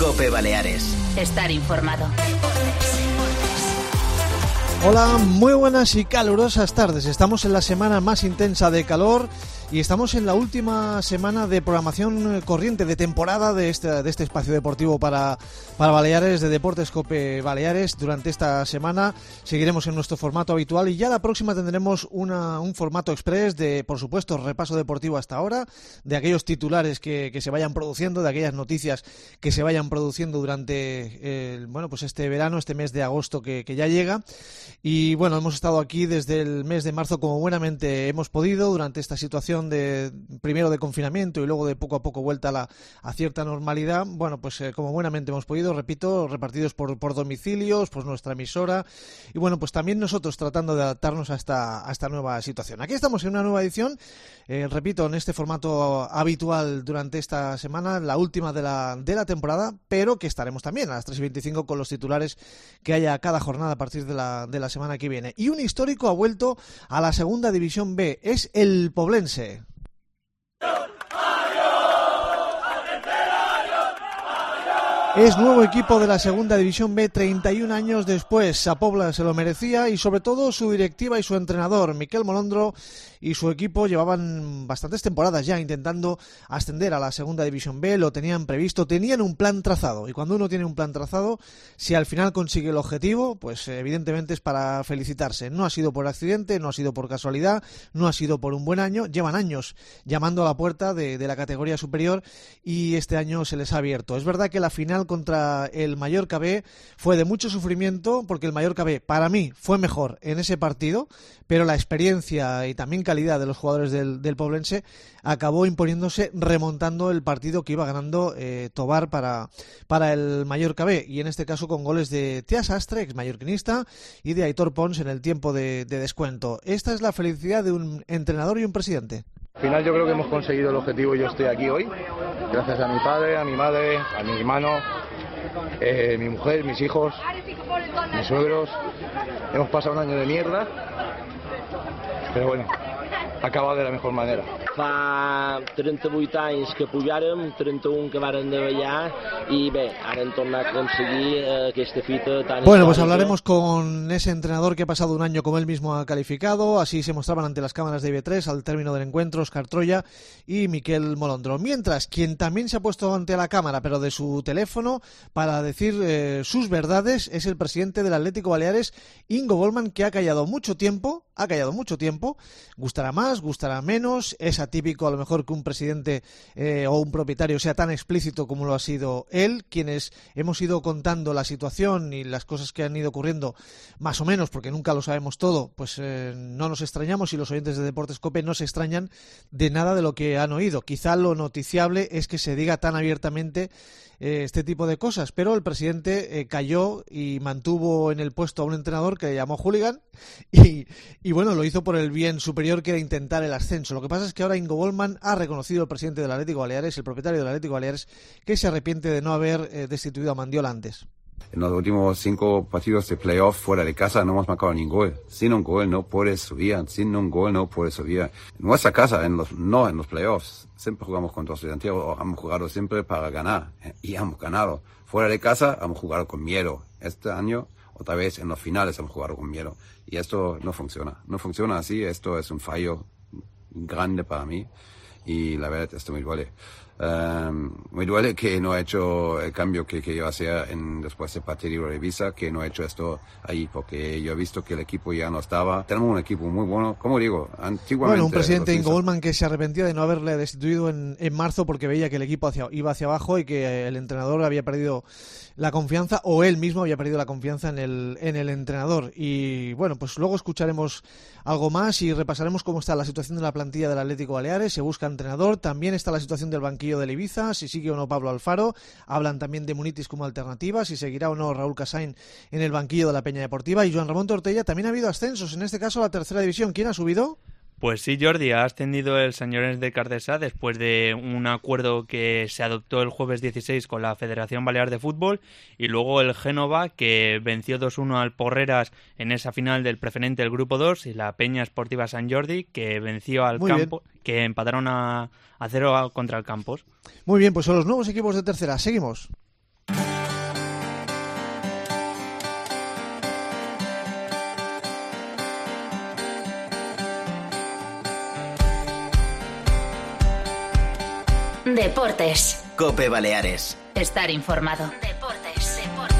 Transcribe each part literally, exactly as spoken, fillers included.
COPE Baleares. Estar informado. Hola, muy buenas y calurosas tardes. Estamos en la semana más intensa de calor y estamos en la última semana de programación corriente de temporada de este, de este espacio deportivo para, para Baleares, de Deportes COPE Baleares. Durante esta semana seguiremos en nuestro formato habitual y ya la próxima tendremos una, un formato express de, por supuesto, repaso deportivo hasta ahora, de aquellos titulares que, que se vayan produciendo, de aquellas noticias que se vayan produciendo durante el, bueno, pues este verano, este mes de agosto que, que ya llega. Y bueno, hemos estado aquí desde el mes de marzo como buenamente hemos podido durante esta situación de primero de confinamiento y luego de poco a poco vuelta a, la, a cierta normalidad. Bueno, pues eh, como buenamente hemos podido, repito, repartidos por, por domicilios, por nuestra emisora y bueno, pues también nosotros tratando de adaptarnos a esta, a esta nueva situación. Aquí estamos en una nueva edición, eh, repito, en este formato habitual durante esta semana, la última de la, de la temporada, pero que estaremos también a las tres y veinticinco con los titulares que haya cada jornada a partir de la, de la semana que viene. Y un histórico ha vuelto a la segunda división B, es el Poblense. Es nuevo equipo de la segunda división B treinta y un años después. Sapobla se lo merecía y sobre todo su directiva y su entrenador, Miquel Molondro, y su equipo llevaban bastantes temporadas ya intentando ascender a la segunda división B, lo tenían previsto, tenían un plan trazado y cuando uno tiene un plan trazado, si al final consigue el objetivo, pues evidentemente es para felicitarse. No ha sido por accidente, no ha sido por casualidad, no ha sido por un buen año, llevan años llamando a la puerta de, de la categoría superior y este año se les ha abierto. Es verdad que la final contra el Mallorca B fue de mucho sufrimiento porque el Mallorca B para mí fue mejor en ese partido, pero la experiencia y también calidad de los jugadores del, del Poblense acabó imponiéndose remontando el partido que iba ganando eh, Tobar para, para el Mallorca B y en este caso con goles de Tea Sastre, ex mallorquinista, y de Aitor Pons en el tiempo de, de descuento. Esta es la felicidad de un entrenador y un presidente. Al final yo creo que hemos conseguido el objetivo y yo estoy aquí hoy gracias a mi padre, a mi madre, a mi hermano, eh, mi mujer, mis hijos, mis suegros. Hemos pasado un año de mierda, pero bueno, ha acabado de la mejor manera. Fa trenta-vuit anys que pujàrem, trenta-un que varen davallar i bé, ara hem tornat a aconseguir eh, aquesta fita tan Bueno, pues històrica. hablaremos con ese entrenador que ha pasado un año como él mismo ha calificado, así se mostraban ante las cámaras de I B tres al término del encuentro Óscar Troya y Miquel Molondro. Mientras, quien también se ha puesto ante la cámara, pero de su teléfono, para decir eh, sus verdades, es el presidente del Atlético Baleares, Ingo Bollmann, que ha callado mucho tiempo, ha callado mucho tiempo, gustará más, gustará menos, es atípico a lo mejor que un presidente eh, o un propietario sea tan explícito como lo ha sido él. Quienes hemos ido contando la situación y las cosas que han ido ocurriendo, más o menos, porque nunca lo sabemos todo, pues eh, no nos extrañamos y los oyentes de Deportes COPE no se extrañan de nada de lo que han oído. Quizá lo noticiable es que se diga tan abiertamente eh, este tipo de cosas, pero el presidente eh, cayó y mantuvo en el puesto a un entrenador que le llamó hooligan y, y bueno, lo hizo por el bien superior que era intentar el ascenso. Lo que pasa es que ahora Ingo Bollmann ha reconocido, el presidente del Atlético Baleares, el propietario del Atlético Baleares, que se arrepiente de no haber eh, destituido a Mandiola antes. En los últimos cinco partidos de playoff fuera de casa no hemos marcado ningún gol. Sin un gol no puedes subir, sin un gol no puedes subir. En nuestra casa, en los, no en los playoffs, siempre jugamos contra los delanteros, hemos jugado siempre para ganar y hemos ganado. Fuera de casa hemos jugado con miedo. Este año, otra vez en los finales hemos jugado con miedo. Y esto no funciona. No funciona así, esto es un fallo grande para mí y la verdad esto me duele. Um, me duele que no he hecho el cambio que, que yo hacía en, después del partido de Ibiza, que no he hecho esto ahí, porque yo he visto que el equipo ya no estaba. Tenemos un equipo muy bueno, como digo, antiguamente. Bueno, un presidente Ingo Bollmann que se arrepentía de no haberle destituido en, en marzo porque veía que el equipo hacia, iba hacia abajo y que el entrenador había perdido la confianza, o él mismo había perdido la confianza en el, en el entrenador. Y bueno, pues luego escucharemos algo más y repasaremos cómo está la situación de la plantilla del Atlético Baleares. Se busca entrenador, también está la situación del banquillo del Ibiza, si sigue o no Pablo Alfaro. Hablan también de Munitis como alternativa, si seguirá o no Raúl Casain en el banquillo de la Peña Deportiva. Y Joan Ramón Tortella, también ha habido ascensos, en este caso a la tercera división. ¿Quién ha subido? Pues sí, Jordi, ha ascendido el Señores de Cardesa después de un acuerdo que se adoptó el jueves dieciséis con la Federación Balear de Fútbol, y luego el Génova, que venció dos uno al Porreras en esa final del preferente del Grupo dos, y la Peña Esportiva San Jordi, que venció al Muy Campo, bien. que empataron a, a cero contra el Campos. Muy bien, pues son los nuevos equipos de tercera. Seguimos. Deportes. COPE Baleares. Estar informado. Deportes. Deportes.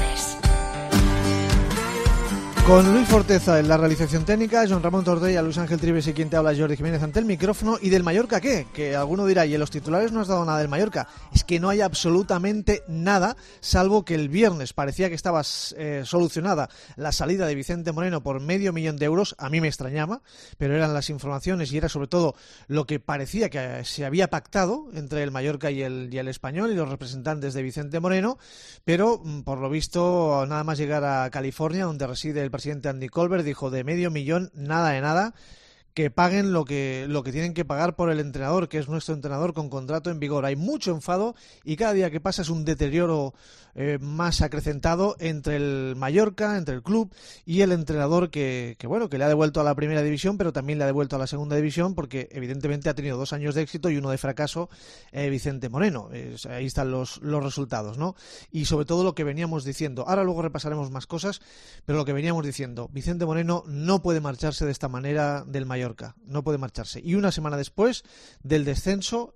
Con Luis Forteza en la realización técnica, Joan Ramón Tordella, Luis Ángel Trives y quien te habla, Jordi Jiménez, ante el micrófono. Y del Mallorca, ¿qué? Que alguno dirá, y en los titulares no has dado nada del Mallorca. Es que no hay absolutamente nada, salvo que el viernes parecía que estaba eh, solucionada la salida de Vicente Moreno por medio millón de euros. A mí me extrañaba, pero eran las informaciones y era sobre todo lo que parecía que se había pactado entre el Mallorca y el, y el Español y los representantes de Vicente Moreno. Pero, por lo visto, nada más llegar a California, donde reside el presidente Andy Colbert, dijo de medio millón, nada de nada, que paguen lo que lo que tienen que pagar por el entrenador, que es nuestro entrenador con contrato en vigor. Hay mucho enfado y cada día que pasa es un deterioro eh, más acrecentado entre el Mallorca, entre el club y el entrenador que, que bueno que le ha devuelto a la primera división, pero también le ha devuelto a la segunda división, porque evidentemente ha tenido dos años de éxito y uno de fracaso eh, Vicente Moreno. Eh, ahí están los, los resultados, ¿no? Y sobre todo lo que veníamos diciendo. Ahora luego repasaremos más cosas, pero lo que veníamos diciendo, Vicente Moreno no puede marcharse de esta manera del Mallorca. No puede marcharse. Y una semana después del descenso,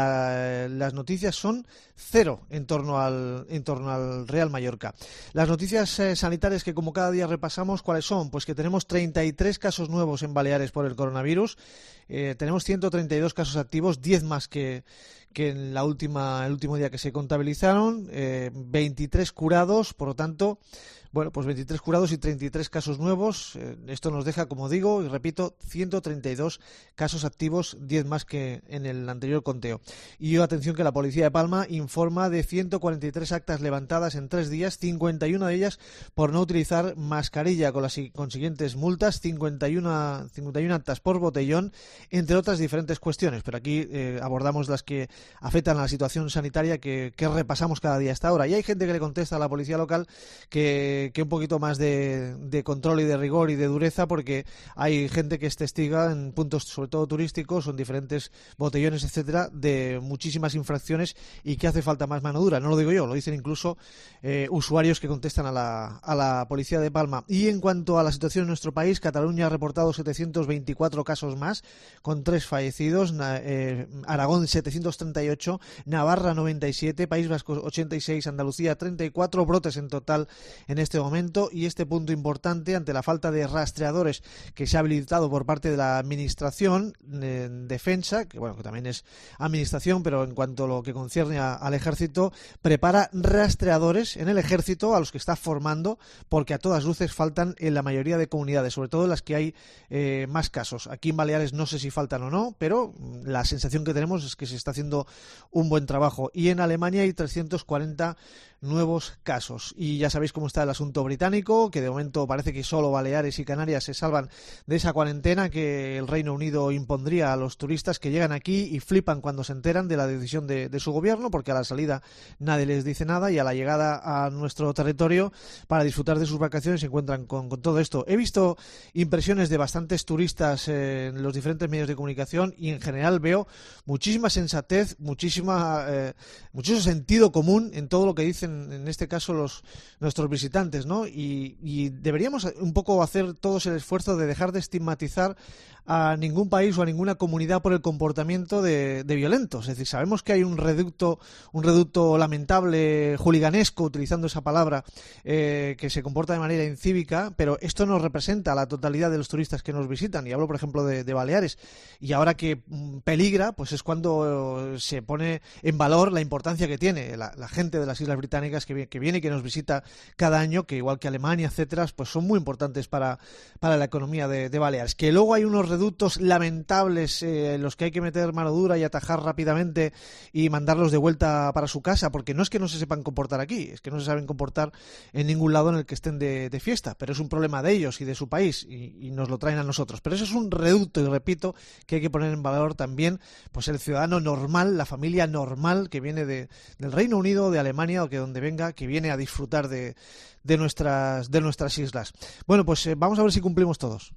la, las noticias son cero en torno al en torno al Real Mallorca. Las noticias eh, sanitarias que como cada día repasamos, ¿cuáles son? Pues que tenemos treinta y tres casos nuevos en Baleares por el coronavirus. Eh, tenemos ciento treinta y dos casos activos, diez más que que en la última el último día que se contabilizaron, eh, veintitrés curados, por lo tanto, bueno, pues veintitrés curados y treinta y tres casos nuevos. Eh, esto nos deja, como digo, y repito, ciento treinta y dos casos activos, diez más que en el anterior conteo. Y atención que la Policía de Palma informa de ciento cuarenta y tres actas levantadas en tres días, cincuenta y una de ellas por no utilizar mascarilla, con las consiguientes multas, cincuenta y una, cincuenta y una actas por botellón, entre otras diferentes cuestiones. Pero aquí eh, abordamos las que afectan a la situación sanitaria que, que repasamos cada día hasta ahora. Y hay gente que le contesta a la policía local que, que un poquito más de, de control y de rigor y de dureza, porque hay gente que es testiga en puntos sobre todo turísticos o en diferentes botellones, etcétera, de muchísimas infracciones y que hace falta más mano dura. No lo digo yo, lo dicen incluso eh, usuarios que contestan a la, a la policía de Palma. Y en cuanto a la situación en nuestro país, Cataluña ha reportado setecientos veinticuatro casos más, con tres fallecidos, eh, Aragón setecientos treinta y ocho, Navarra noventa y siete, País Vasco ochenta y seis, Andalucía treinta y cuatro, brotes en total en este momento. Y este punto importante, ante la falta de rastreadores que se ha habilitado por parte de la Administración en Defensa, que bueno, que también es Administración, pero en cuanto a lo que concierne a, al Ejército, prepara rastreadores en el Ejército a los que está formando, porque a todas luces faltan en la mayoría de comunidades, sobre todo en las que hay eh, más casos. Aquí en Baleares no sé si faltan o no, pero la sensación que tenemos es que se está haciendo un buen trabajo. Y en Alemania hay trescientos cuarenta nuevos casos. Y ya sabéis cómo está el asunto británico, que de momento parece que solo Baleares y Canarias se salvan de esa cuarentena que el Reino Unido impondría a los turistas que llegan aquí y flipan cuando se enteran de la decisión de, de su gobierno, porque a la salida nadie les dice nada y a la llegada a nuestro territorio para disfrutar de sus vacaciones se encuentran con, con todo esto. He visto impresiones de bastantes turistas eh, en los diferentes medios de comunicación y en general veo muchísima sensatez, muchísima eh, muchísimo sentido común en todo lo que dicen, en este caso los nuestros visitantes, ¿no? Y, y deberíamos un poco hacer todos el esfuerzo de dejar de estigmatizar a ningún país o a ninguna comunidad por el comportamiento de, de violentos. Es decir, sabemos que hay un reducto, un reducto lamentable, juliganesco, utilizando esa palabra, eh, que se comporta de manera incívica, pero esto no representa a la totalidad de los turistas que nos visitan. Y hablo, por ejemplo, de, de Baleares. Y ahora que mm, peligra, pues es cuando se pone en valor la importancia que tiene la, la gente de las Islas Británicas que, que viene y que nos visita cada año, que igual que Alemania, etcétera, pues son muy importantes para, para la economía de, de Baleares. Que luego hay unos reductos lamentables eh, en los que hay que meter mano dura y atajar rápidamente y mandarlos de vuelta para su casa, porque no es que no se sepan comportar aquí, es que no se saben comportar en ningún lado en el que estén de, de fiesta, pero es un problema de ellos y de su país y, y nos lo traen a nosotros. Pero eso es un reducto, y repito, que hay que poner en valor también, pues el ciudadano normal, la familia normal que viene de, del Reino Unido, de Alemania o que donde venga, que viene a disfrutar de, de nuestras de nuestras islas. Bueno, pues eh, vamos a ver si cumplimos todos.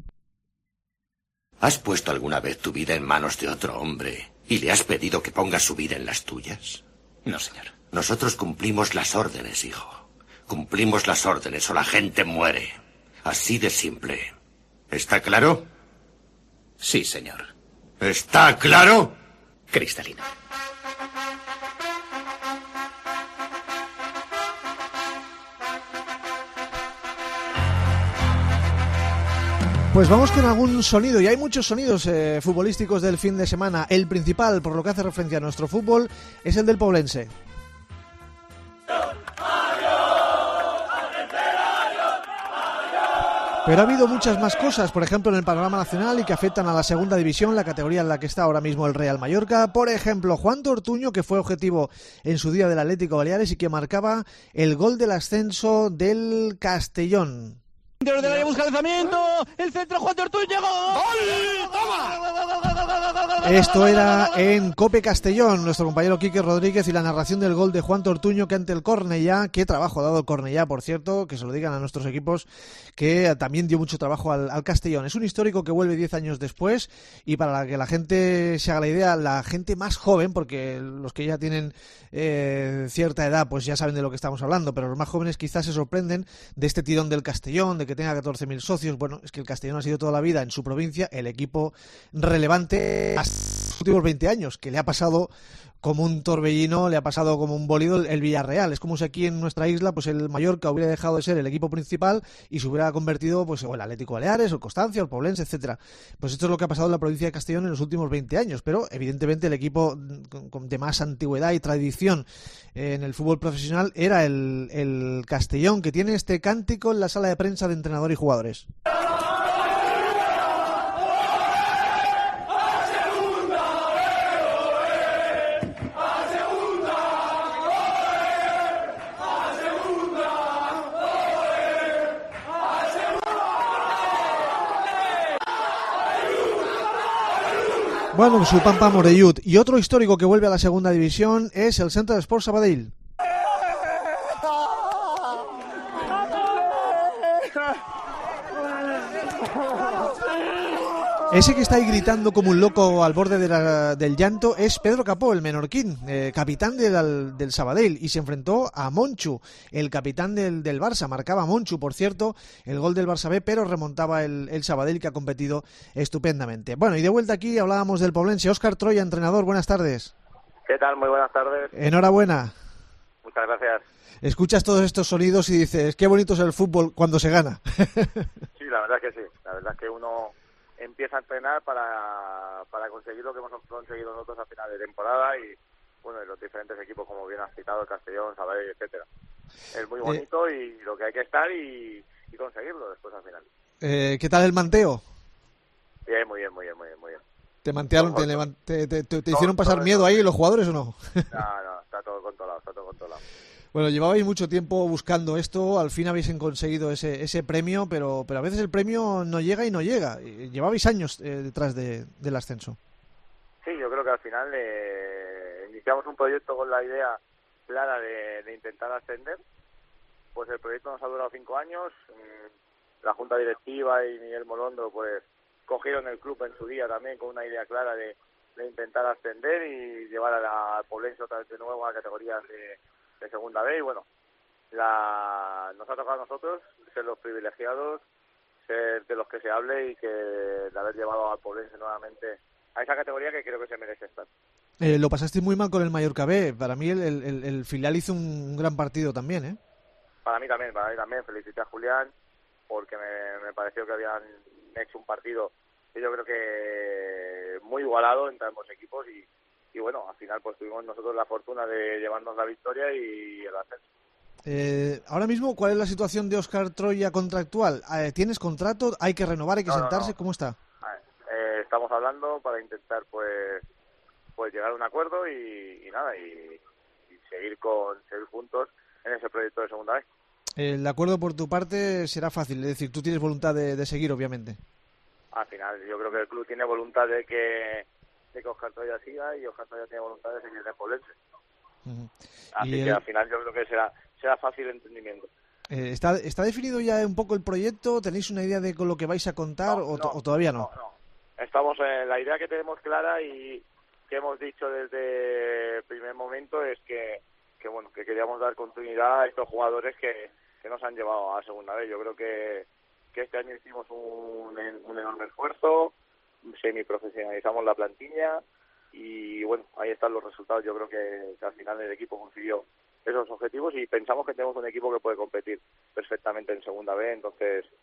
¿Has puesto alguna vez tu vida en manos de otro hombre y le has pedido que ponga su vida en las tuyas? No, señor. Nosotros cumplimos las órdenes, hijo. Cumplimos las órdenes o la gente muere. Así de simple. ¿Está claro? Sí, señor. ¿Está claro? Cristalino. Pues vamos con algún sonido, y hay muchos sonidos eh, futbolísticos del fin de semana. El principal, por lo que hace referencia a nuestro fútbol, es el del Poblense. Pero ha habido muchas más cosas, por ejemplo, en el panorama nacional y que afectan a la segunda división, la categoría en la que está ahora mismo el Real Mallorca. Por ejemplo, Juan Ortuño, que fue objetivo en su día del Atlético Baleares y que marcaba el gol del ascenso del Castellón. Interior del área, busca el lanzamiento, el centro, Juan Ortuño, ¡gol! ¡Toma! Esto era en Cope Castellón, nuestro compañero Quique Rodríguez y la narración del gol de Juan Ortuño, que ante el Cornellá, qué trabajo ha dado el Cornellá, por cierto, que se lo digan a nuestros equipos, que también dio mucho trabajo al, al Castellón. Es un histórico que vuelve diez años después, y para que la gente se haga la idea, la gente más joven, porque los que ya tienen eh, cierta edad pues ya saben de lo que estamos hablando, pero los más jóvenes quizás se sorprenden de este tirón del Castellón, de que tenga catorce mil socios. Bueno, es que el Castellón ha sido toda la vida en su provincia el equipo relevante hasta los últimos veinte años, que le ha pasado como un torbellino, le ha pasado como un bolido el Villarreal. Es como si aquí en nuestra isla pues el Mallorca hubiera dejado de ser el equipo principal y se hubiera convertido pues o el Atlético Baleares, o el Constancia, o el Poblense, etcétera. Pues esto es lo que ha pasado en la provincia de Castellón en los últimos veinte años, pero evidentemente el equipo de más antigüedad y tradición en el fútbol profesional era el, el Castellón, que tiene este cántico en la sala de prensa de entrenador y jugadores. Bueno, su Pampa Morellut. Y otro histórico que vuelve a la segunda división es el Centre d'Esports Sabadell. Ese que está ahí gritando como un loco al borde de la, del llanto es Pedro Capó, el menorquín, eh, capitán del, del Sabadell, y se enfrentó a Monchu, el capitán del, del Barça. Marcaba Monchu, por cierto, el gol del Barça B, pero remontaba el, el Sabadell, que ha competido estupendamente. Bueno, y de vuelta aquí hablábamos del poblense. Óscar Troya, entrenador, buenas tardes. ¿Qué tal? Muy buenas tardes. Enhorabuena. Muchas gracias. Escuchas todos estos sonidos y dices, qué bonito es el fútbol cuando se gana. Sí, la verdad que sí. La verdad es que uno empieza a entrenar para, para conseguir lo que hemos conseguido nosotros a final de temporada y, bueno, en los diferentes equipos, como bien has citado, el Castellón, Sabadell, etcétera. Es muy bonito eh, y lo que hay que estar y, y conseguirlo después al final. Eh, ¿Qué tal el manteo? Bien, muy bien, muy bien, muy bien. Muy bien. ¿Te mantearon, te, levant- te, te, te, te hicieron pasar miedo ahí los jugadores o no? No, no, está todo controlado, está todo controlado. Bueno, llevabais mucho tiempo buscando esto, al fin habéis conseguido ese ese premio, pero pero a veces el premio no llega y no llega. Llevabais años eh, detrás de, del ascenso. Sí, yo creo que al final eh, iniciamos un proyecto con la idea clara de, de intentar ascender. Pues el proyecto nos ha durado cinco años. La Junta Directiva y Miguel Molondo pues cogieron el club en su día también con una idea clara de, de intentar ascender y llevar a la Poblense otra vez de nuevo a categorías de de segunda B, y bueno, la, nos ha tocado a nosotros ser los privilegiados, ser de los que se hable y que de haber llevado al Poblense nuevamente a esa categoría que creo que se merece estar. Eh, lo pasaste muy mal con el Mallorca B. Para mí el, el, el filial hizo un gran partido también, ¿eh? Para mí también, para mí también. Felicité a Julián porque me, me pareció que habían hecho un partido que yo creo que muy igualado entre ambos equipos y Y bueno, al final pues tuvimos nosotros la fortuna de llevarnos la victoria y el ascenso. Eh, ahora mismo, ¿cuál es la situación de Óscar Troya contractual? Eh, ¿Tienes contrato? ¿Hay que renovar? ¿Hay que no, sentarse? No, no. ¿Cómo está? Eh, estamos hablando para intentar pues pues llegar a un acuerdo y, y nada, y, y seguir con seguir juntos en ese proyecto de segunda vez. El acuerdo por tu parte será fácil, es decir, tú tienes voluntad de, de seguir, obviamente. Al final, yo creo que el club tiene voluntad de que de que Óscar Troya siga y Óscar Troya tiene voluntad de seguir en el Poblense. Uh-huh. Así que el... al final yo creo que será será fácil el entendimiento. Eh, ¿está, ¿Está definido ya un poco el proyecto? ¿Tenéis una idea de con lo que vais a contar no, o, no, o todavía no? no? No, estamos en la idea que tenemos clara y que hemos dicho desde el primer momento es que, que bueno, que queríamos dar continuidad a estos jugadores que, que nos han llevado a segunda vez. Yo creo que, que este año hicimos un, un enorme esfuerzo, semiprofesionalizamos la plantilla y bueno, ahí están los resultados. Yo creo que, que al final el equipo consiguió esos objetivos y pensamos que tenemos un equipo que puede competir perfectamente en segunda B, entonces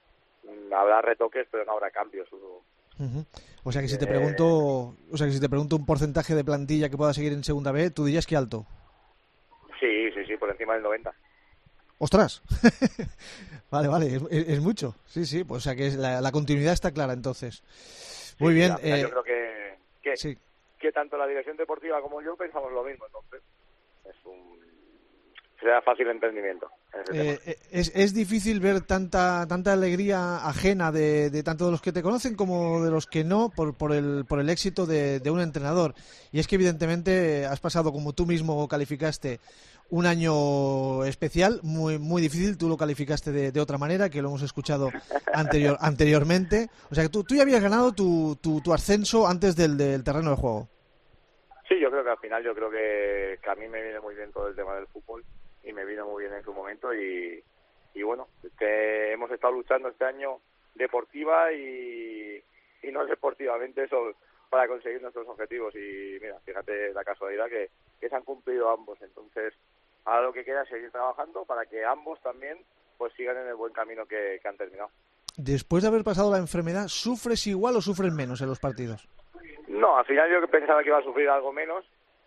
habrá retoques, pero no habrá cambios. Uh-huh. O sea que si te pregunto, o sea que si te pregunto un porcentaje de plantilla que pueda seguir en Segunda B, tú dirías que alto. Sí, sí, sí, por encima del noventa. ¡Ostras! vale, vale, es, es, es mucho. Sí, sí, pues o sea que es la, la continuidad está clara entonces. Muy sí, bien. Sí, eh, yo creo que, que, sí. que tanto la dirección deportiva como yo pensamos lo mismo, entonces es un será fácil entendimiento. Eh, es, es difícil ver tanta tanta alegría ajena de, de tanto de los que te conocen como de los que no por, por el por el éxito de, de un entrenador. Y es que evidentemente has pasado, como tú mismo calificaste, un año especial, muy muy difícil. Tú lo calificaste de, de otra manera, que lo hemos escuchado anterior anteriormente. O sea que tú, tú ya habías ganado tu, tu, tu ascenso antes del, del terreno de juego. Sí, yo creo que al final yo creo que, que a mí me viene muy bien todo el tema del fútbol y me vino muy bien en su momento y, y bueno, que hemos estado luchando este año deportiva y, y no deportivamente eso para conseguir nuestros objetivos y mira, fíjate la casualidad que, que se han cumplido ambos, entonces ahora lo que queda es seguir trabajando para que ambos también pues sigan en el buen camino que, que han terminado. Después de haber pasado la enfermedad, ¿sufres igual o sufres menos en los partidos? No, al final yo pensaba que iba a sufrir algo menos,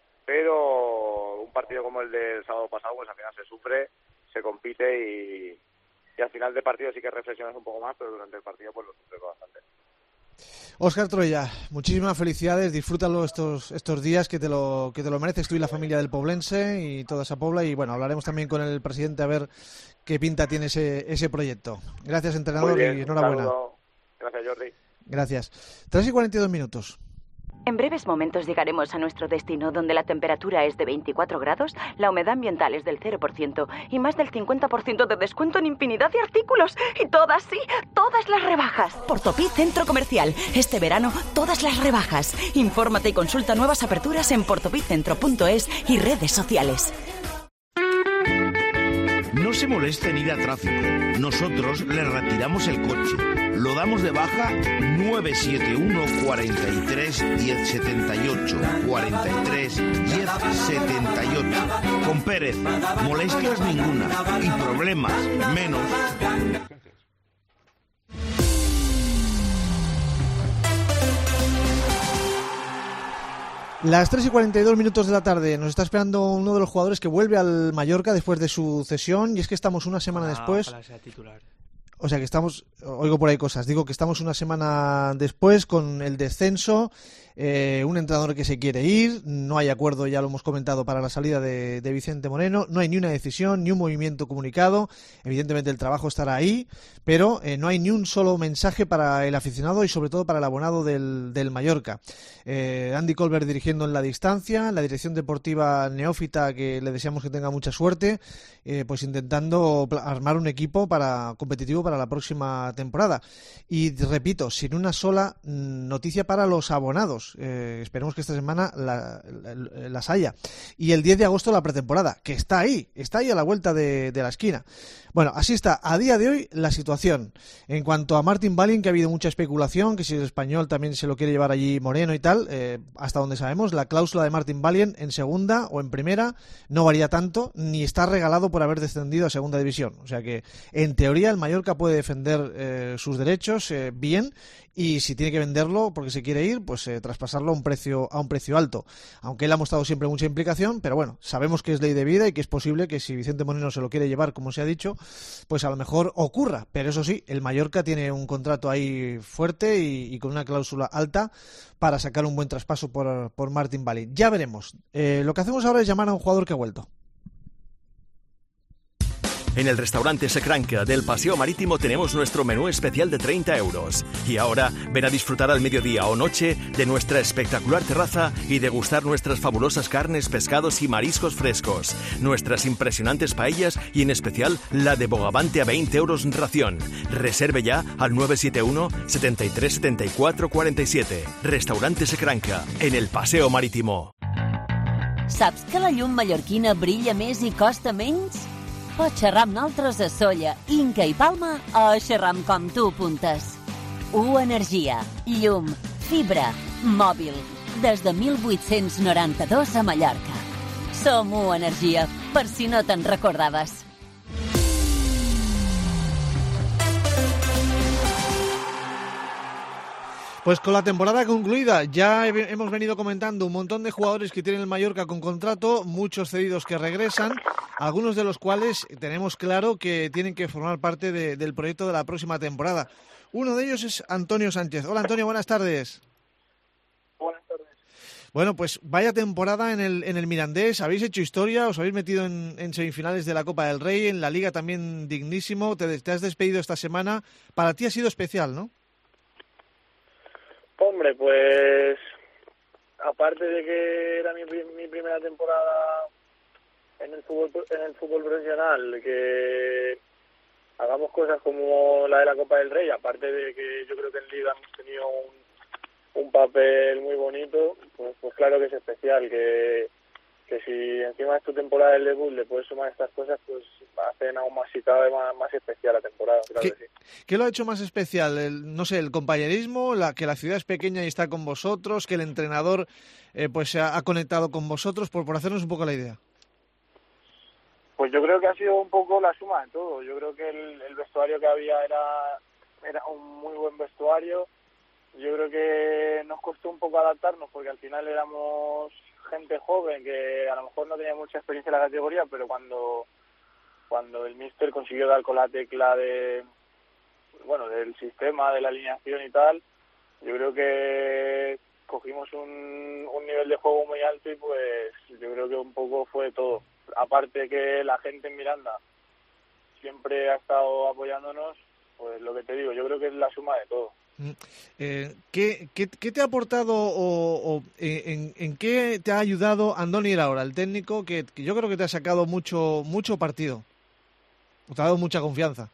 pero un partido como el del sábado pasado, pues al final se sufre, se compite y, y al final del partido sí que reflexionas un poco más, pero durante el partido pues lo sufres bastante. Óscar Troya, muchísimas felicidades, disfrútalo estos estos días que te lo que te lo mereces tú y la familia del Poblense y toda esa Pobla y bueno, hablaremos también con el presidente a ver qué pinta tiene ese ese proyecto. Gracias, entrenador, Muy bien, y enhorabuena. Un saludo. Gracias, Jordi. Gracias. tres y cuarenta y dos minutos. En breves momentos llegaremos a nuestro destino, donde la temperatura es de veinticuatro grados, la humedad ambiental es del cero por ciento y más del cincuenta por ciento de descuento en infinidad de artículos. Y todas, sí, todas las rebajas. Portopí Centro Comercial. Este verano, todas las rebajas. Infórmate y consulta nuevas aperturas en portopicentro punto es y redes sociales. No se moleste en ir a tráfico. Nosotros le retiramos el coche. Lo damos de baja nueve siete uno, cuarenta y tres, diez setenta y ocho. cuarenta y tres, diez setenta y ocho. Con Pérez, molestias ninguna y problemas menos. Las tres y cuarenta y dos minutos de la tarde. Nos está esperando uno de los jugadores que vuelve al Mallorca después de su cesión. Y es que estamos una semana ah, después. Ojalá sea titular. O sea que estamos, oigo por ahí cosas, digo que estamos una semana después con el descenso, eh, un entrenador que se quiere ir, no hay acuerdo, ya lo hemos comentado, para la salida de, de Vicente Moreno, no hay ni una decisión, ni un movimiento comunicado, evidentemente el trabajo estará ahí, pero eh, no hay ni un solo mensaje para el aficionado y sobre todo para el abonado del, del Mallorca. Eh, Andy Colbert dirigiendo en la distancia, la dirección deportiva neófita, que le deseamos que tenga mucha suerte, eh, pues intentando armar un equipo para competitivo para la próxima temporada. Y repito, sin una sola noticia para los abonados. Eh, esperemos que esta semana la, la, las haya. Y el diez de agosto la pretemporada, que está ahí, está ahí a la vuelta de, de la esquina. Bueno, así está a día de hoy la situación. En cuanto a Martin Balin, que ha habido mucha especulación, que si el español también se lo quiere llevar allí Moreno y tal, eh, hasta donde sabemos, la cláusula de Martin Balin en segunda o en primera no varía tanto, ni está regalado por haber descendido a segunda división. O sea que, en teoría, el Mallorca puede defender eh, sus derechos eh, bien, y si tiene que venderlo porque se quiere ir, pues eh, traspasarlo a un precio a un precio alto. Aunque él ha mostrado siempre mucha implicación, pero bueno, sabemos que es ley de vida y que es posible que si Vicente Moreno se lo quiere llevar, como se ha dicho, pues a lo mejor ocurra. Pero eso sí, el Mallorca tiene un contrato ahí fuerte y, y con una cláusula alta para sacar un buen traspaso por, por Martin Balin. Ya veremos. Eh, lo que hacemos ahora es llamar a un jugador que ha vuelto. En el restaurante Secranca del Paseo Marítimo tenemos nuestro menú especial de treinta euros. Y ahora ven a disfrutar al mediodía o noche de nuestra espectacular terraza y degustar nuestras fabulosas carnes, pescados y mariscos frescos, nuestras impresionantes paellas y en especial la de bogavante a veinte euros ración. Reserve ya al nueve siete uno, setenta y tres, setenta y cuatro, cuarenta y siete. Restaurante Secranca, en el Paseo Marítimo. Saps que la llum mallorquina brilla més i costa menys? Pots xerrar amb nosaltres a Sóller, Inca i Palma o xerrar amb com tu apuntes. U Energia, llum, fibra, mòbil, des de mil vuit-cents noranta-dos a Mallorca. Som U Energia, per si no te'n recordaves. Pues con la temporada concluida, ya he, hemos venido comentando un montón de jugadores que tienen el Mallorca con contrato, muchos cedidos que regresan, algunos de los cuales tenemos claro que tienen que formar parte de, del proyecto de la próxima temporada. Uno de ellos es Antonio Sánchez. Hola Antonio, buenas tardes. Buenas tardes. Bueno, pues vaya temporada en el, en el Mirandés, habéis hecho historia, os habéis metido en, en semifinales de la Copa del Rey, en la Liga también dignísimo, te, te has despedido esta semana, para ti ha sido especial, ¿no? Hombre, pues aparte de que era mi, mi primera temporada en el fútbol en el fútbol profesional, que hagamos cosas como la de la Copa del Rey, aparte de que yo creo que en Liga hemos tenido un, un papel muy bonito, pues, pues claro que es especial, que, que si encima es tu temporada del debut le puedes sumar estas cosas, pues hacen aún más, si cabe, más, más especial la temporada, claro ¿Qué, que sí. ¿Qué lo ha hecho más especial? El, no sé, el compañerismo, la que la ciudad es pequeña y está con vosotros, que el entrenador eh, pues se ha, ha conectado con vosotros, por, por hacernos un poco la idea. Pues yo creo que ha sido un poco la suma de todo. Yo creo que el, el vestuario que había era, era un muy buen vestuario. Yo creo que nos costó un poco adaptarnos porque al final éramos gente joven que a lo mejor no tenía mucha experiencia en la categoría, pero cuando cuando el míster consiguió dar con la tecla de bueno del sistema, de la alineación y tal, yo creo que cogimos un, un nivel de juego muy alto y pues yo creo que un poco fue todo. Aparte que la gente en Miranda siempre ha estado apoyándonos, pues lo que te digo, yo creo que es la suma de todo. Eh, ¿qué, qué, ¿Qué te ha aportado o, o en, en qué te ha ayudado Andoni Iraola, el técnico, que, que yo creo que te ha sacado mucho mucho partido? ¿O te ha dado mucha confianza?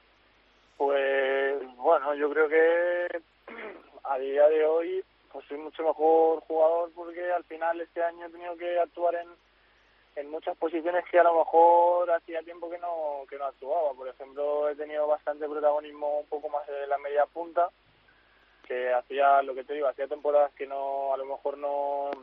Pues bueno, yo creo que a día de hoy pues soy mucho mejor jugador porque al final este año he tenido que actuar en en muchas posiciones que a lo mejor hacía tiempo que no que no actuaba. Por ejemplo, he tenido bastante protagonismo un poco más en la media punta, que hacía, lo que te digo, hacía temporadas que no a lo mejor no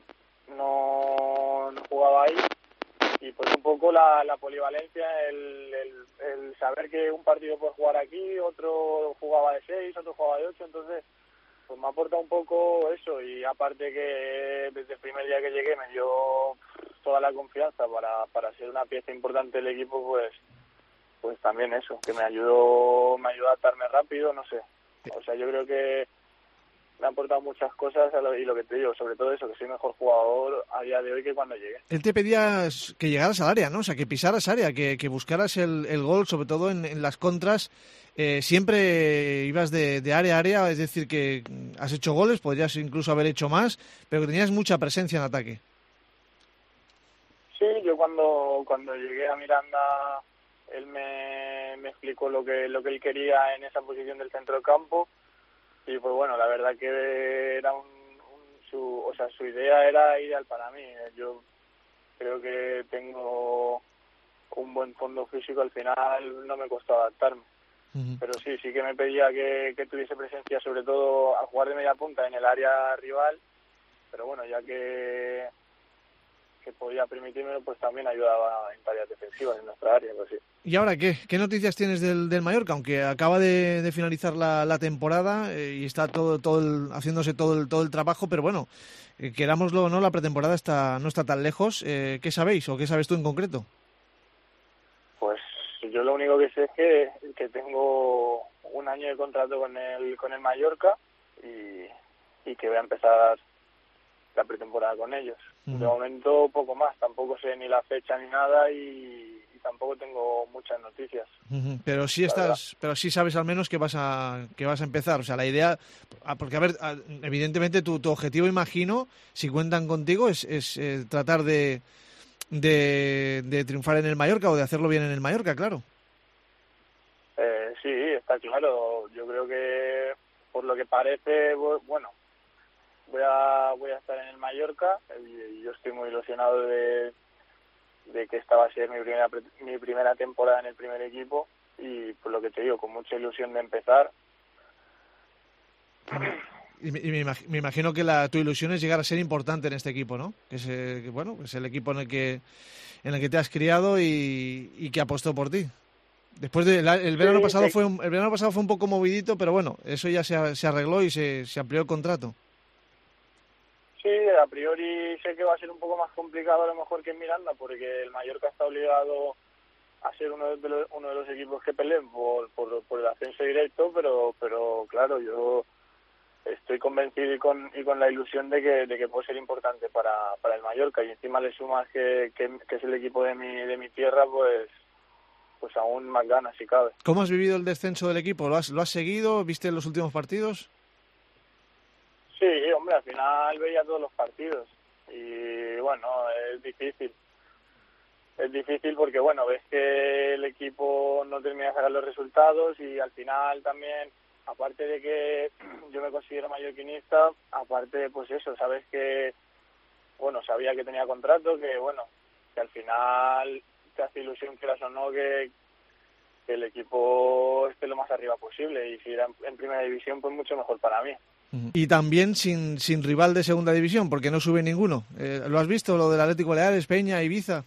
no, no jugaba ahí, y pues un poco la, la polivalencia, el, el, el saber que un partido puede jugar aquí, otro jugaba de seis, otro jugaba de ocho, entonces pues me aporta un poco eso, y aparte que desde el primer día que llegué me dio toda la confianza para, para ser una pieza importante del equipo, pues pues también eso, que me ayudó me ayudó a adaptarme rápido, no sé. O sea, yo creo que me ha aportado muchas cosas a lo, y lo que te digo, sobre todo eso, que soy mejor jugador a día de hoy que cuando llegué. Él te pedía que llegaras al área, ¿no? O sea, que pisaras área, que, que buscaras el, el gol, sobre todo en, en las contras. Eh, siempre ibas de, de área a área, es decir, que has hecho goles, podrías incluso haber hecho más, pero que tenías mucha presencia en ataque. Sí, yo cuando cuando llegué a Miranda, él me, me explicó lo que lo que él quería en esa posición del centro del campo. Y pues bueno, la verdad que era un, un su, o sea, su idea era ideal para mí. Yo creo que tengo un buen fondo físico, al final no me costó adaptarme. Uh-huh. Pero sí, sí que me pedía que, que tuviese presencia, sobre todo al jugar de media punta en el área rival. Pero bueno, ya que que podía permitírmelo, pues también ayudaba en tareas defensivas en nuestra área, pues sí. ¿Y ahora qué? ¿Qué noticias tienes del, del Mallorca? Aunque acaba de, de finalizar la, la temporada eh, y está todo todo el, haciéndose todo el todo el trabajo, pero bueno, eh, querámoslo o no, la pretemporada está no está tan lejos. Eh, ¿Qué sabéis o qué sabes tú en concreto? Pues yo lo único que sé es que, que tengo un año de contrato con el con el Mallorca y, y que voy a empezar la pretemporada con ellos. Uh-huh. De momento poco más, tampoco sé ni la fecha ni nada y, y tampoco tengo muchas noticias. Uh-huh. Pero sí estás, pero sí sabes al menos que vas a que vas a empezar, o sea, la idea, porque a ver, evidentemente tu, tu objetivo, imagino, si cuentan contigo es, es eh, tratar de, de de triunfar en el Mallorca o de hacerlo bien en el Mallorca, claro. Eh, sí, está claro. Yo creo que por lo que parece, bueno, voy a voy a estar en el Mallorca y yo estoy muy ilusionado de, de que esta va a ser mi primera mi primera temporada en el primer equipo y por lo que te digo, con mucha ilusión de empezar. Y, me, y me, imag, me imagino que la, tu ilusión es llegar a ser importante en este equipo, ¿no? Que es, eh, que, bueno, es el equipo en el que en el que te has criado y, y que apostó por ti. Después de la, el verano Sí, pasado sí. fue un, el verano pasado fue un poco movidito, pero bueno, eso ya se, se arregló y se, se amplió el contrato. Sí, a priori sé que va a ser un poco más complicado a lo mejor que en Miranda, porque el Mallorca está obligado a ser uno de los, uno de los equipos que peleen por, por, por el ascenso directo, pero pero claro, yo estoy convencido y con y con la ilusión de que de que puede ser importante para, para el Mallorca, y encima le sumas que, que, que es el equipo de mi de mi tierra, pues pues aún más ganas si cabe. ¿Cómo has vivido el descenso del equipo? ¿Lo has, lo has seguido? ¿Viste los últimos partidos? Sí, hombre, al final veía todos los partidos y bueno, es difícil. Es difícil porque, bueno, ves que el equipo no termina de sacar los resultados y al final también, aparte de que yo me considero mallorquinista, aparte, pues eso, sabes que, bueno, sabía que tenía contrato, que, bueno, que al final te hace ilusión, quieras o no, que, que el equipo esté lo más arriba posible, y si era en, en primera división, pues mucho mejor para mí. Y también sin, sin rival de segunda división, porque no sube ninguno. Eh, ¿Lo has visto, lo del Atlético Baleares, Peña, Ibiza?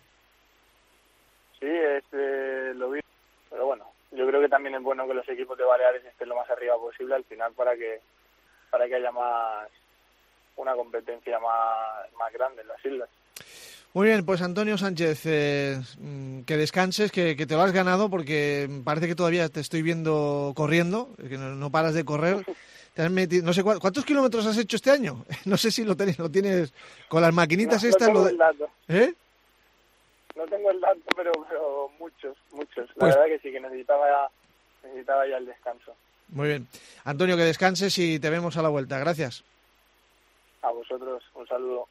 Sí, este, lo vi, pero bueno, yo creo que también es bueno que los equipos de Baleares estén lo más arriba posible al final para que para que haya más una competencia más, más grande en las islas. Muy bien, pues Antonio Sánchez, eh, que descanses, que, que te lo has ganado, porque parece que todavía te estoy viendo corriendo, que no, no paras de correr. Te has metido, no sé cu- cuántos kilómetros has hecho este año. No sé si lo tienes, lo tienes con las maquinitas No, estas. no tengo lo de- el dato. ¿Eh? No tengo el dato, pero, pero muchos, muchos. La Pues- verdad que sí, que necesitaba ya, necesitaba ya el descanso. Muy bien. Antonio, que descanses y te vemos a la vuelta. Gracias. A vosotros, un saludo.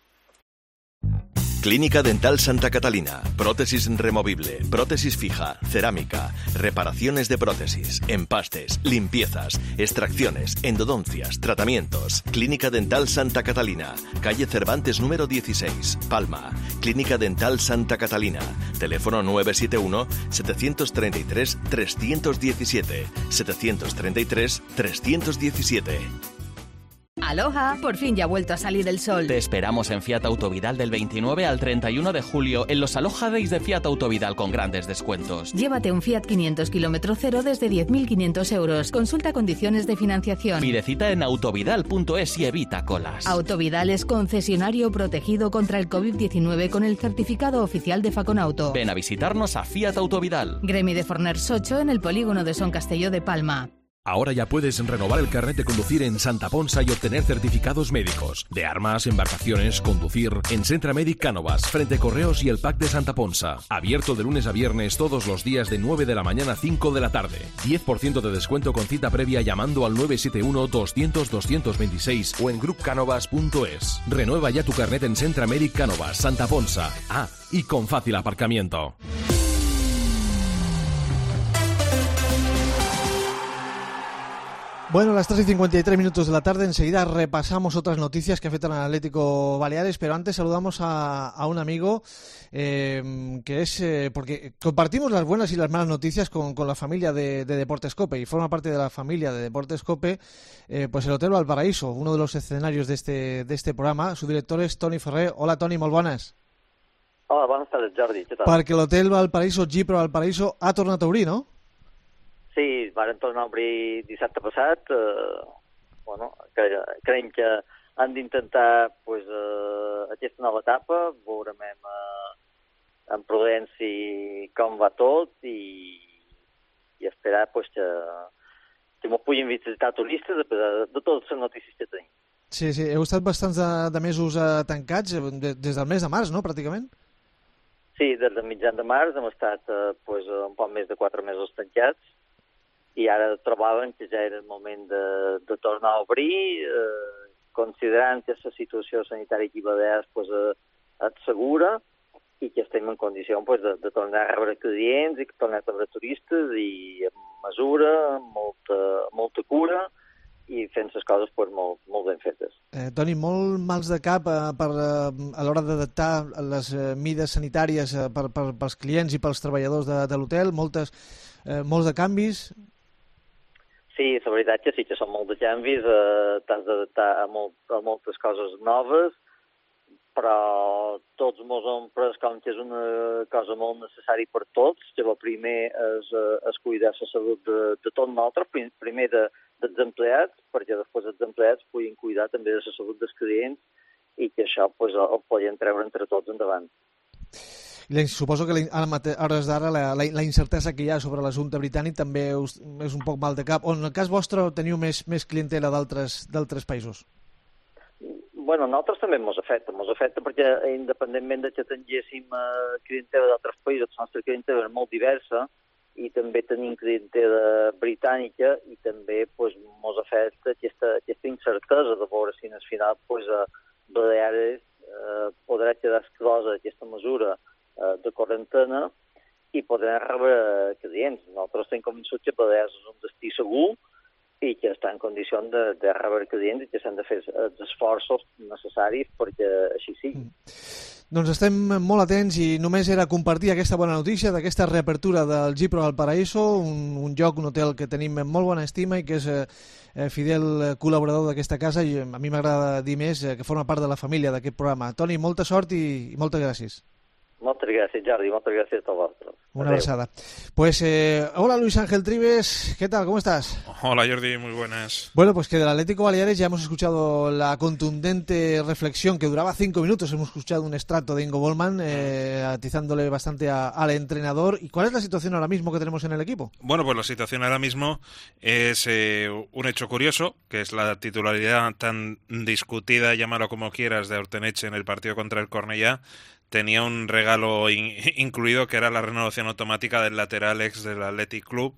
Clínica Dental Santa Catalina. Prótesis removible, prótesis fija, cerámica, reparaciones de prótesis, empastes, limpiezas, extracciones, endodoncias, tratamientos. Clínica Dental Santa Catalina. Calle Cervantes número dieciséis, Palma. Clínica Dental Santa Catalina. Teléfono nueve siete uno, siete tres tres, tres uno siete, siete tres tres, tres uno siete. Aloha, por fin ya ha vuelto a salir el sol. Te esperamos en Fiat Autovidal del veintinueve al treinta y uno de julio en los Aloha Days de Fiat Autovidal con grandes descuentos. Llévate un Fiat quinientos kilómetro cero desde diez mil quinientos euros. Consulta condiciones de financiación. Pide cita en autovidal punto es y evita colas. Autovidal es concesionario protegido contra el covid diecinueve con el certificado oficial de Faconauto. Ven a visitarnos a Fiat Autovidal. Gremi de Forners ocho en el polígono de Son Castelló de Palma. Ahora ya puedes renovar el carnet de conducir en Santa Ponsa y obtener certificados médicos de armas, embarcaciones, conducir en Centra Mèdic Cánovas, frente Correos y el P A C de Santa Ponsa. Abierto de lunes a viernes todos los días de nueve de la mañana a cinco de la tarde. diez por ciento de descuento con cita previa llamando al nueve siete uno, doscientos, doscientos veintiséis o en grup canovas punto es. Renueva ya tu carnet en Centra Mèdic Cánovas, Santa Ponsa. Ah, y con fácil aparcamiento. Bueno, a las tres y cincuenta y tres minutos de la tarde, enseguida repasamos otras noticias que afectan al Atlético Baleares, pero antes saludamos a, a un amigo eh, que es, eh, porque compartimos las buenas y las malas noticias con, con la familia de, de Deportes Cope, y forma parte de la familia de Deportes Cope, eh, pues el Hotel Valparaíso, uno de los escenarios de este, de este programa. Su director es Toni Ferrer. Hola Toni, molt bones. Hola, bones tardes, Jordi. Què tal? Perquè l'Hotel Valparaíso, Gipro Valparaíso, ha tornat a obrir, no? Sí, varen tornar a obrir dissabte passat. Eh, bueno, que, creiem que han d'intentar pues, eh, aquesta nova etapa, veurem eh, amb prudència com va tot i, i esperar pues, que, que ens puguin visitar turistes de, de, de totes les notícies que tenim. Sí, sí, heu estat bastants de, de mesos eh, tancats, de, des del mes de març, no?, pràcticament? Sí, des del mitjan de març hem estat eh, pues, un poc més de quatre mesos tancats, i ara trobàvem que ja era el moment de, de tornar a obrir, eh, considerant que la situació sanitària aquí a Balears pues, eh, és segura i que estem en condició pues, de, de tornar a rebre clients i tornar a rebre turistes i amb mesura, amb molta, molta cura i fent les coses pues, molt, molt ben fetes. Eh, Toni, molt mals de cap eh, per, eh, a l'hora d'adaptar les eh, mides sanitàries eh, per, per, pels clients i pels treballadors de, de l'hotel, moltes, eh, molts de canvis. Sí, la veritat que sí que són molts de canvis, eh, t'has d'adaptar a, molt, a moltes coses noves, però tots ens hem pres com que és una cosa molt necessària per tots, que el primer és, és cuidar la salut de, de tots nosaltres, primer de, dels empleats, perquè després els empleats puguin cuidar també de la salut dels clients i que això pues, ho podem treure entre tots endavant. Suposo que a hores d'ara la, la, la incertesa que hi ha sobre l'assumpte britànic també us, és un poc mal de cap. O en el cas vostre teniu més, més clientela d'altres països? Bueno, nosaltres també ens afecta, ens afecta perquè independentment de que tinguéssim eh, clientela d'altres països, la nostra clientela és molt diversa i també tenim clientela britànica i també pues, ens afecta aquesta, aquesta incertesa de veure si al final pues, a Baleares eh, podrà quedar exclosa aquesta mesura eh, de quarantena i podrem rebre clients. Nosaltres estem convençuts que Baleares és un destí segur i que està en condició de, de rebre clients i que s'han de fer els esforços necessaris perquè així sigui. Mm. Doncs estem molt atents i només era compartir aquesta bona notícia d'aquesta reapertura del Gipro al Paraíso, un, un lloc, un hotel que tenim en molt bona estima i que és eh, fidel col·laborador d'aquesta casa i a mi m'agrada dir més eh, que forma part de la família d'aquest programa. Toni, molta sort i, i moltes gràcies. Moltes gràcies, Jordi, moltes gràcies a vosaltres. Una abraçada. Pues, eh, hola Luis Ángel Trives, ¿qué tal? ¿Cómo estás? Hola Jordi, muy buenas. Bueno, pues que del Atlético Baleares ya hemos escuchado la contundente reflexión que duraba cinco minutos, hemos escuchado un extracto de Ingo Bollmann eh, atizándole bastante a, al entrenador. ¿Y cuál es la situación ahora mismo que tenemos en el equipo? Bueno, pues la situación ahora mismo es eh, un hecho curioso, que es la titularidad tan discutida, llámalo como quieras, de Orteneche en el partido contra el Cornellá. Tenía un regalo in, incluido que era la renovación automática del lateral ex del Athletic Club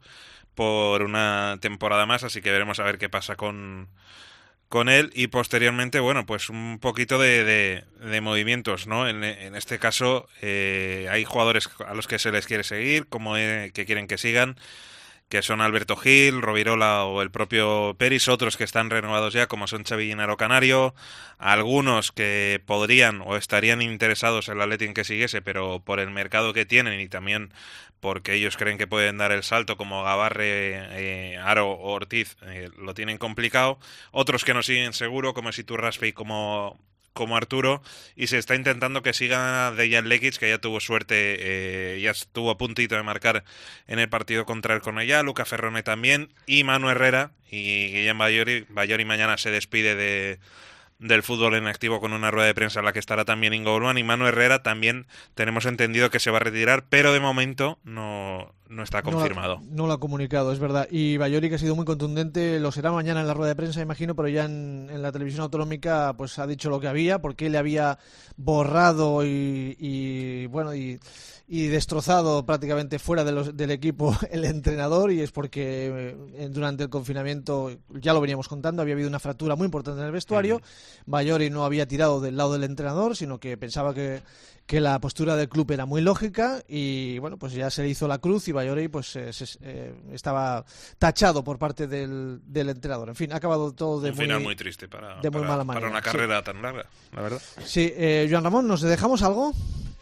por una temporada más, así que veremos a ver qué pasa con, con él y posteriormente, bueno, pues un poquito de, de, de movimientos, ¿no? En, en este caso eh, hay jugadores a los que se les quiere seguir, como eh, que quieren que sigan, que son Alberto Gil, Rovirola o el propio Peris, otros que están renovados ya, como son Xavi Guinaro Canario, algunos que podrían o estarían interesados en el Atleti en que siguiese, pero por el mercado que tienen y también porque ellos creen que pueden dar el salto, como Gabarre, eh, Aro o Ortiz, eh, lo tienen complicado, otros que no siguen seguro, como es Iturraspe y como... como Arturo, y se está intentando que siga Dejan Lekic, que ya tuvo suerte, eh, ya estuvo a puntito de marcar en el partido contra el Cornellá, Luca Ferrone también, y Manu Herrera, y Guillem Bayori, Bayori mañana se despide de del fútbol en activo con una rueda de prensa en la que estará también Ingo Bollmann, y Manu Herrera también tenemos entendido que se va a retirar, pero de momento no, no está confirmado. No, la, no lo ha comunicado, es verdad. Y Bayori, que ha sido muy contundente, lo será mañana en la rueda de prensa, imagino, pero ya en, en la televisión autonómica pues ha dicho lo que había, porque él le había borrado y, y bueno, y, y destrozado prácticamente fuera de los, del equipo el entrenador, y es porque eh, durante el confinamiento, ya lo veníamos contando, había habido una fractura muy importante en el vestuario. Mm. Bayori no había tirado del lado del entrenador, sino que pensaba que, que la postura del club era muy lógica, y bueno, pues ya se le hizo la cruz y Bayori pues eh, se, eh, estaba tachado por parte del, del entrenador. En fin, ha acabado todo de un muy, final muy triste para, de muy para, mala manera. Para una carrera sí. tan larga, la verdad. Sí, eh, Joan Ramón, ¿nos dejamos algo?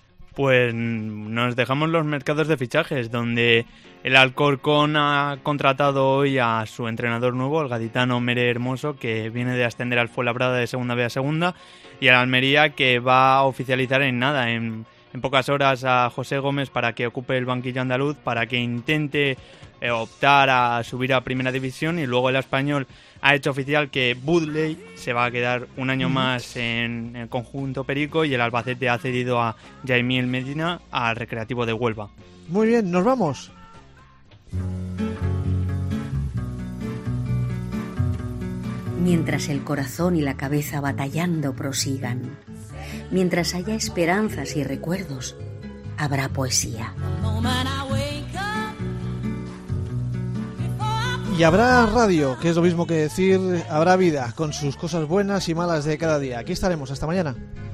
Pues nos dejamos los mercados de fichajes, donde el Alcorcón ha contratado hoy a su entrenador nuevo, el gaditano Mere Hermoso, que viene de ascender al Fuenlabrada de Segunda B a Segunda, y al Almería, que va a oficializar en nada, en, en pocas horas, a José Gómez para que ocupe el banquillo andaluz, para que intente eh, optar a subir a Primera División, y luego el Español ha hecho oficial que Budley se va a quedar un año más en el conjunto perico, y el Albacete ha cedido a Jaimiel Medina al Recreativo de Huelva. Muy bien, nos vamos. Mientras el corazón y la cabeza batallando prosigan, mientras haya esperanzas y recuerdos, habrá poesía. Y habrá radio, que es lo mismo que decir habrá vida, con sus cosas buenas y malas de cada día. Aquí estaremos, hasta mañana.